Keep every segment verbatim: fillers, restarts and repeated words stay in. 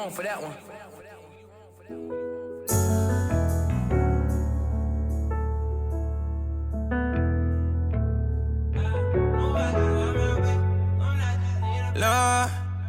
wrong for that one. Lord,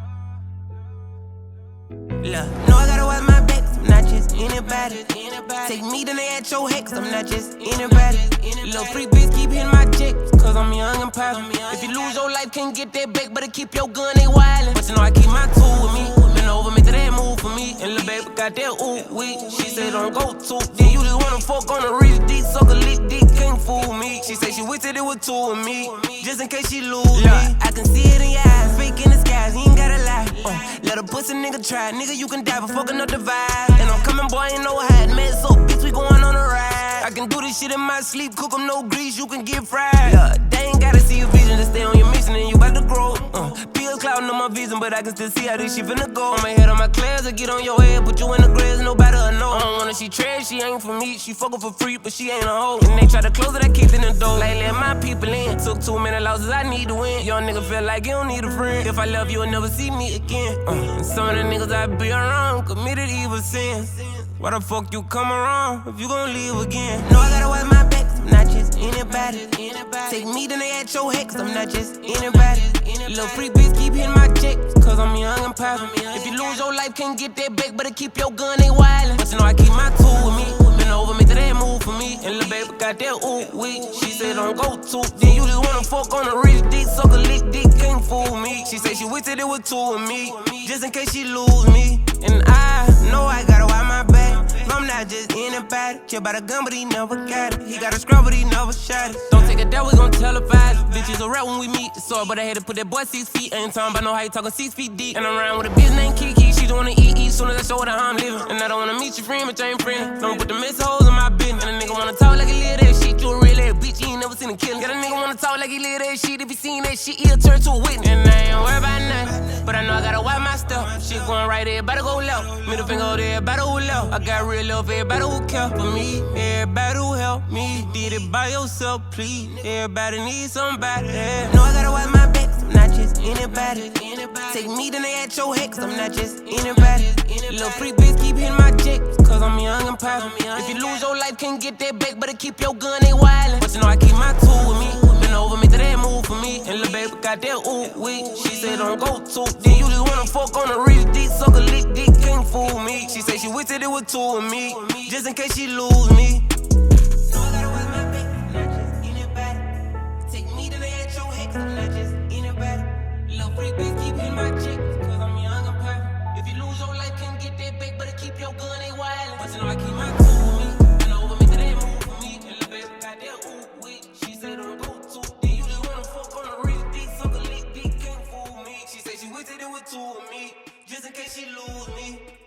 look, know I gotta watch my back, I'm not just anybody. Take me then they at your hex, I'm not just anybody. Little free bitch keep hitting my checks, cause I'm young and poppin'. If you lose your life, can't get that back, better keep your gun, they wildin'. But you know I keep my tool with me, been over, make that move for me. And lil' baby got that ooh wee, she say don't go to. Then you just wanna fuck on the rich dick, suck a lick dick, can't fool me. She say she wished that it was two with me, just in case she lose me. I can see it in your eyes, fake in disguise, he ain't gotta lie. Uh, let a pussy nigga try, nigga you can die for fucking up the vibe. And I'm coming, boy, ain't no hide, man, so bitch we going on a ride. I can do this shit in my sleep, cook 'em no grease, you can get fried. Yeah, they ain't gotta see your vision to stay on your mission and you about to grow. Uh, pills clouding on my vision, but I can still see how this shit finna go. I'ma head on my class or get on your head, put you in the grass, nobody will know. I don't wanna see trash, she ain't for me, she fuckin' for free, but she ain't a hoe. And they try to close it, I kicked in the door. Like let my people in, took too many losses, I need to win. Young nigga feel like you don't need a friend. If I love you, you'll never see me again. Uh, and some of the niggas I be around committed evil sins. Why the fuck you come around if you gon' leave again? No, I gotta watch my back, I'm not just anybody. Take me then they at your hex, I'm not just anybody. Little free bitch keep hitting my checks, cause I'm young and poppin'. If you lose your life, can't get that back, better keep your gun, they wildin'. But you know I keep my tool with me, been over, make that move for me. And lil' baby got that ooh wee, she say don't go to. Then you just wanna fuck on the rich dick, suck a lick dick, can't fool me. She say she wished that it was two with me, just in case she lose me. And I know I gotta watch my back, I'm not just anybody. Chill by the gun, but he never got it. He got a scrub, but he never shot it. Don't take it down, we gon' televise it. Bitches a rap when we meet. Sorry, but I had to put that boy six feet. Ain't talking about no how you talking six feet deep. And I'm around with a bitch named Kiki. She don't wanna eat, eat soon as I show her how I'm living. And I don't wanna meet your friend, but you ain't friend. Don't put the mess holes in my business. And a nigga wanna talk like he live that shit. You a real ass bitch, you ain't never seen a killer. Got a nigga wanna talk like he live that shit. If he seen that shit, he'll turn to a witness. And I ain't worried about nothing, but I know I gotta watch my stuff. Shit going right there, better go left. Middle finger over there, better go left. I got real love for everybody who care for me, everybody who help me. Did it by yourself, please. Everybody needs somebody. Yeah. No, I gotta watch my back, I'm not just anybody. Take me then they at your hex, I'm not just anybody. Little free bitch keep hitting my checks, cause I'm young and poppin'. If you lose your life, can't get that back, better keep your gun, they wildin'. But you know I keep my tool with me, been over, make that move for me. And lil' baby got that ooh wee, she say don't go to. Then you just wanna fuck on the rich dick, suck a lick dick, can't fool me. She say she wished that it was two with me, just in case she lose me. No, I gotta watch my back, I'm not just anybody. Take me to the at your hex, I'm not just anybody. Lil' free bitch keep hitting my checks, cause I'm young and poppin'. If you lose your life, can't get that back, better keep your gun, they wildin'. But you know I keep my tool with me, been over, make that move for me. And lil' baby got that ooh wee, she say don't go to. Then you just wanna fuck on the rich dick, suck a lick dick, can't fool me. She say she wished that it was two with me, just in case she lose me.